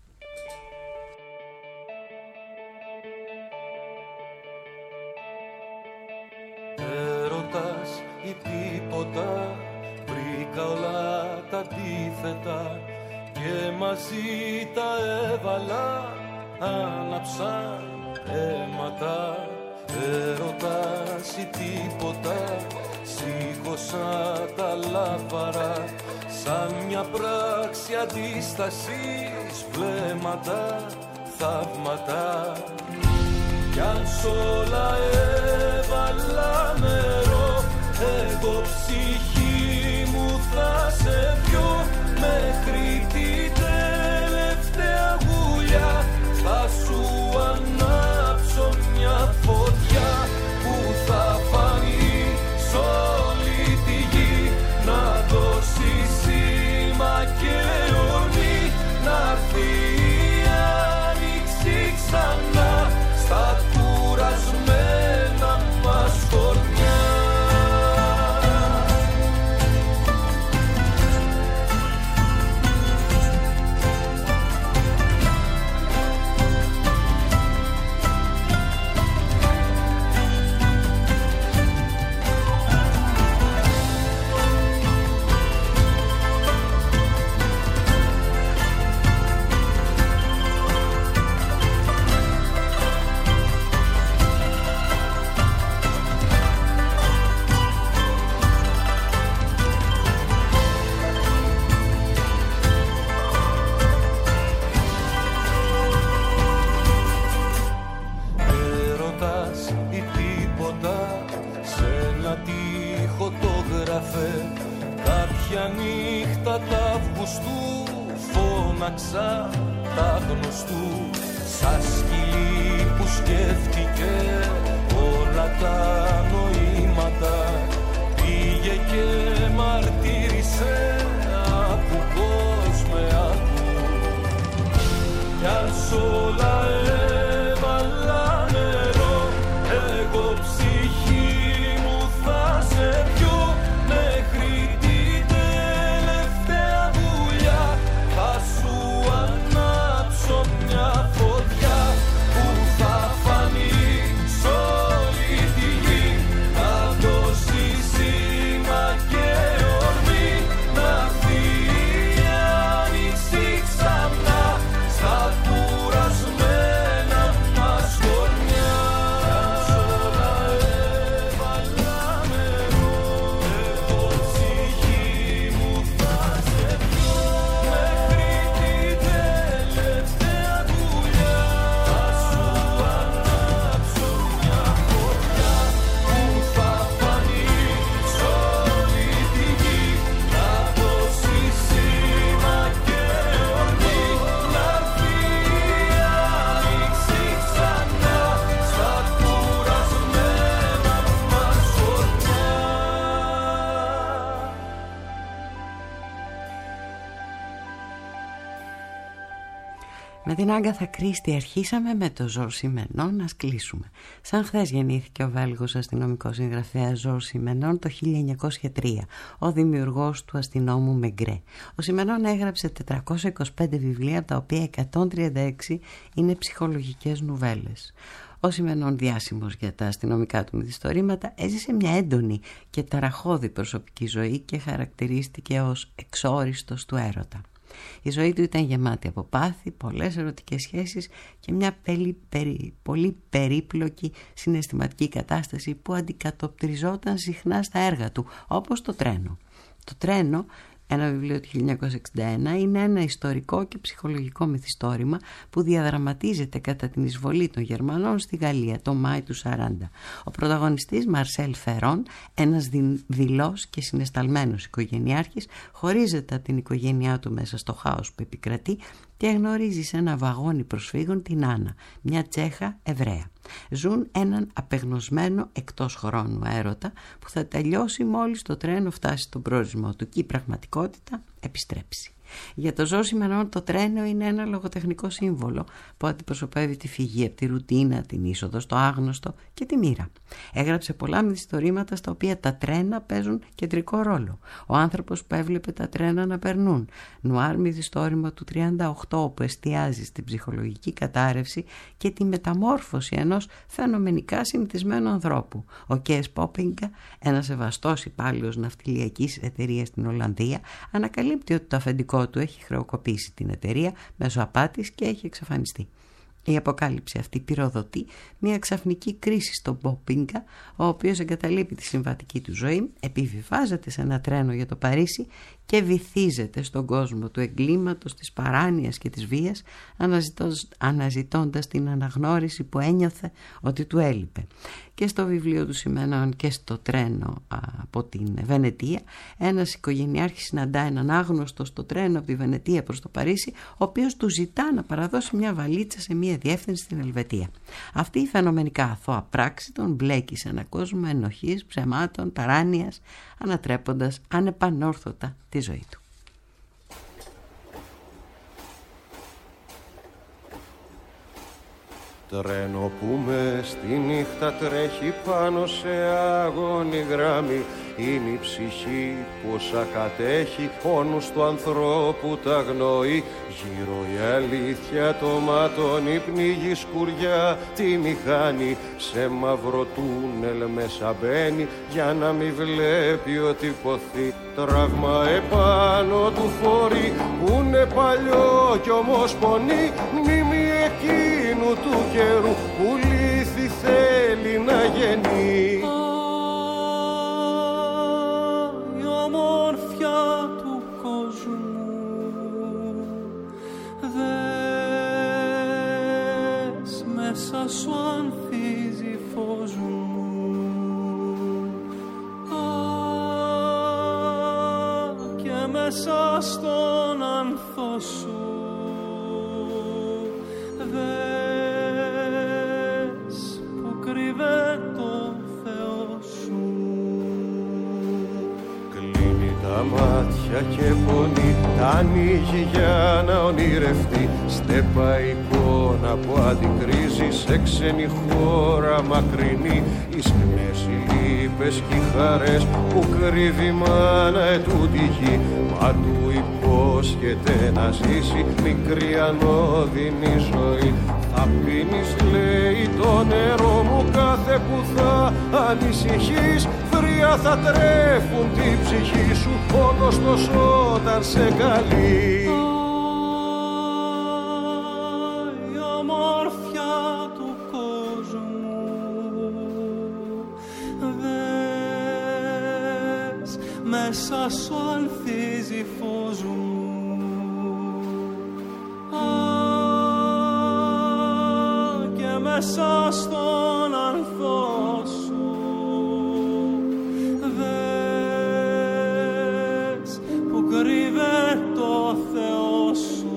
Έρωτας ή τίποτα, βρήκα όλα τα αντίθετα και μαζί τα έβαλα, άναψαν αίματα. Έρωτας ή τίποτα, σήκωσα τα λάβαρα σαν μια πράξη αντίστασης, βλέμματα, θαύματα. Κι αν σ' όλα έβαλα νερό, εγώ ψυχή μου θα σε πιω, μέχρι την τελευταία γουλιά θα σου ανάψω μια φωτιά που θα φανεί σ' όλη τη γη, να δώσει σήμα και ορμή, να έρθει η άνοιξη ξανά στα κουρασμένα καφέ. Κάποια νύχτα τα Αυγουστού φώναξα τα γνωστού, σαν σκυλί που σκέφτηκε όλα τα νοήματα. Πήγε και μαρτύρησε, άκου πως με άκου. Κι αν σ' όλα έβαλα νερό, εγώ ψυχή μου θα σε πιω. Μέχρι την τελευταία δουλειά θα σου ανάψω μια φωτιά που θα φανεί σ' όλη τη γη. Να δώσει σήμα και ορμή, να έρθει η άνοιξη ξανά στα κουρασμένα μας κορμιά. Κι αν σ' όλα έβαλα νερό, εγώ ψυχή μου θα σε πιω. Μέχρι την τελευταία δουλειά θα σου ανάψω μια φωτιά που θα φανεί σ' όλη τη γη. Να δώσει σήμα και ορμή, να έρθει η άνοιξη ξανά στα κουρασμένα μας κορμιά. Με την Άγκαθα Κρίστη αρχίσαμε, με το Ζορς Σιμενών να κλείσουμε. Σαν χθες γεννήθηκε ο Βέλγος αστυνομικός συγγραφέας Ζορς Σιμενών το 1903, ο δημιουργός του αστυνόμου Μεγκρέ. Ο Σιμενών έγραψε 425 βιβλία, από τα οποία 136 είναι ψυχολογικές νουβέλες. Ο Σιμενών, διάσημος για τα αστυνομικά του μυθιστορήματα, έζησε μια έντονη και ταραχώδη προσωπική ζωή και χαρακτηρίστηκε ως εξόριστος του έρωτα. Η ζωή του ήταν γεμάτη από πάθη, πολλές ερωτικές σχέσεις και μια πολύ περίπλοκη συναισθηματική κατάσταση που αντικατοπτριζόταν συχνά στα έργα του, όπως το Τρένο. Το Τρένο, ένα βιβλίο του 1961, είναι ένα ιστορικό και ψυχολογικό μυθιστόρημα που διαδραματίζεται κατά την εισβολή των Γερμανών στη Γαλλία το Μάη του 40. Ο πρωταγωνιστής, Μαρσέλ Φερόν, ένας δειλός και συναισθαλμένος οικογενειάρχης, χωρίζεται από την οικογένειά του μέσα στο χάος που επικρατεί και γνωρίζει σε ένα βαγόνι προσφύγων την Άννα, μια Τσέχα Εβραία. Ζουν έναν απεγνωσμένο εκτός χρόνου έρωτα που θα τελειώσει μόλις το τρένο φτάσει στον προορισμό του και η πραγματικότητα επιστρέψει. Για το Ζορς Σιμενών το τρένο είναι ένα λογοτεχνικό σύμβολο που αντιπροσωπεύει τη φυγή από τη ρουτίνα, την είσοδο στο άγνωστο και τη μοίρα. Έγραψε πολλά μυθιστορήματα στα οποία τα τρένα παίζουν κεντρικό ρόλο. Ο άνθρωπος που έβλεπε τα τρένα να περνούν. Νουάρ μυθιστόρημα του 38 που εστιάζει στην ψυχολογική κατάρρευση και τη μεταμόρφωση ενός φαινομενικά συνηθισμένου ανθρώπου. Ο Κες Πόπιγκα, ένας σεβαστός υπάλληλος ναυτιλιακής εταιρείας στην Ολλανδία, ανακαλύπτει ότι το αφεντικό του έχει χρεοκοπήσει την εταιρεία μέσω απάτης και έχει εξαφανιστεί. Η αποκάλυψη αυτή πυροδοτεί μια ξαφνική κρίση στον Πόπιγκα, ο οποίος εγκαταλείπει τη συμβατική του ζωή, επιβιβάζεται σε ένα τρένο για το Παρίσι και βυθίζεται στον κόσμο του εγκλήματος, της παράνοιας και της βίας, αναζητώντας την αναγνώριση που ένιωθε ότι του έλειπε. Και στο βιβλίο του Σιμενών και στο τρένο από την Βενετία, ένας οικογενειάρχης συναντά έναν άγνωστο στο τρένο από τη Βενετία προς το Παρίσι, ο οποίος του ζητά να παραδώσει μια βαλίτσα σε μια διεύθυνση στην Ελβετία. Αυτή η φαινομενικά αθώα πράξη τον μπλέκει σε έναν κόσμο ενοχής, ψεμάτων, παράνοιας, ανατρέποντας ανεπανόρθωτα τη ζωή του. Τρένο που μες στη νύχτα τρέχει πάνω σε άγωνη γράμμη, είναι η ψυχή που όσα κατέχει πόνους του ανθρώπου τα γνώει. Γύρω η αλήθεια το μάτων πνίγει σκουριά τη μηχάνη, σε μαύρο τούνελ μέσα μπαίνει για να μην βλέπει ότι ποθεί. Τραύμα επάνω του φορεί που είναι παλιό κι όμως πονεί, μνήμη εκείνου του καιρού που λύθη θέλει να γεννεί. Η ομορφιά του κόσμου, δες μέσα σου ανθίζει φως μου. μέσα στον άνθο σου. Δες που κρύβε το Θεό σου. Κλείνει τα μάτια και πονεί, τα ανοίγει για να ονειρευτεί. Στέπα εικόνα που αντικρίζει σε ξένη χώρα μακρινή. Οι σκηνές, οι λύπες και οι χαρές που κρύβει η μάνα ετούτη γη. Μα του υπόσχεται να ζήσει μικρή ανώδυνη ζωή. Θα πίνεις, λέει, το νερό μου κάθε που θα ανησυχείς. Βρία θα τρέφουν την ψυχή σου, όντως όταν σε καλεί. Η ομορφιά του κόσμου, δες μέσα σου ανθίζει φως μου. Μέσα στον ανθό σου, δες που κρύβε το Θεό σου.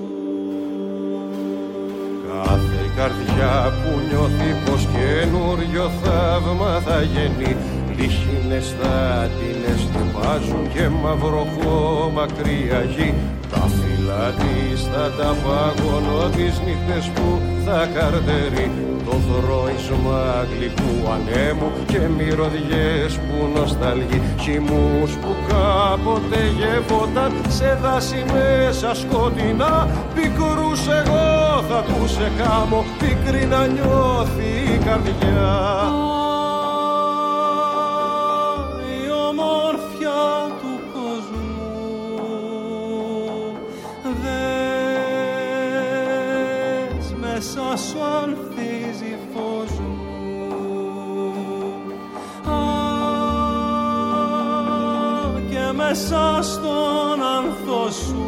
Κάθε καρδιά που νιώθει πως καινούριο θαύμα θα γεννεί. Λύχινες στάτινες τυπάζουν και μαύρο χώμα κρύα γη. Τα φύλλα της θα τα παγώνω τις νύχτες που θα καρτερεί. Το θρώισμα γλυκού ανέμου και μυρωδιές που νοσταλγεί. Χυμούς που κάποτε γεύονταν σε δάση μέσα σκοτεινά. Πικρούς εγώ θα τους εκάμω, πικρή να νιώθει η καρδιά. Η ομορφιά του κόσμου, δες μέσα σου ανθίζει φως μου. Και μέσα στον άνθο σου,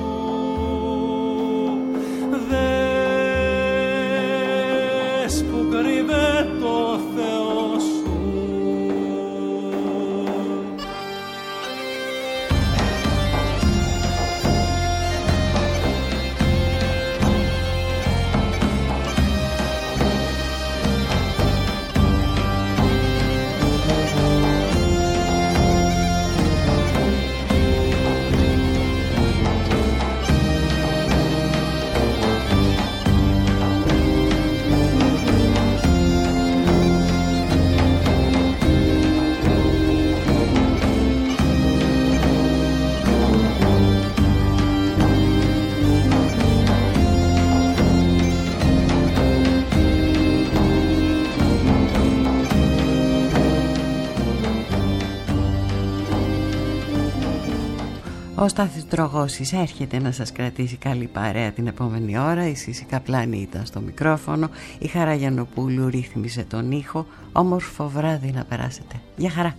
δες που κρύβε το Θεό σου. Ο Στάθης Τρογώσης έρχεται να σας κρατήσει καλή παρέα την επόμενη ώρα. Η Σύση Καπλάνη ήταν στο μικρόφωνο, η Χαρά Γιαννοπούλου ρύθμισε τον ήχο. Όμορφο βράδυ να περάσετε. Γεια χαρά.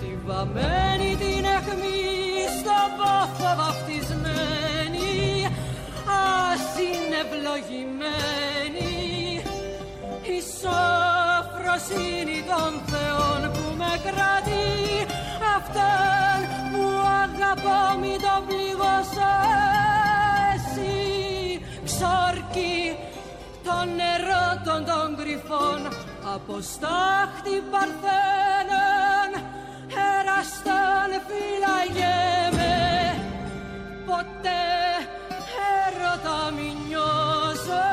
Τη βαμμένη την αιχμή στον πόθο βαφτισμένη, ας είναι ευλογημένη η σοφροσύνη των θεών που με κρατεί. Αυτόν που αγαπώ μη τον πληγώσω εσύ, ξόρκι των ερώτων των κρυφών, από στάχτη παρθένων εραστών φυλαγέμαι, ποτέ έρωτα μη νιώσω.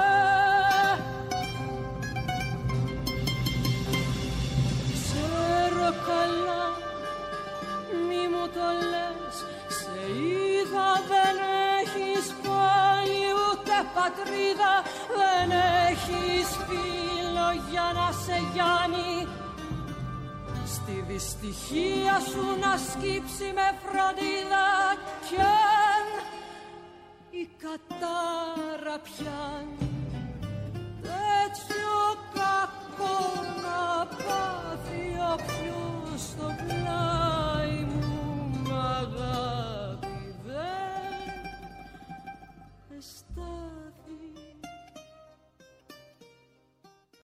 Ξέρω καλά, μη μου το λες, σε είδα δεν έχεις πόλη ούτε πατρίδα, δεν έχεις φίλο για να σε γιάνει, στη δυστυχία σου να σκύψει με φροντίδα, κι αν η κατάρα πιάνει τέτοιο κακό να πάθει όποιος στο πλάι μου αγάπη δεν αισθάνει.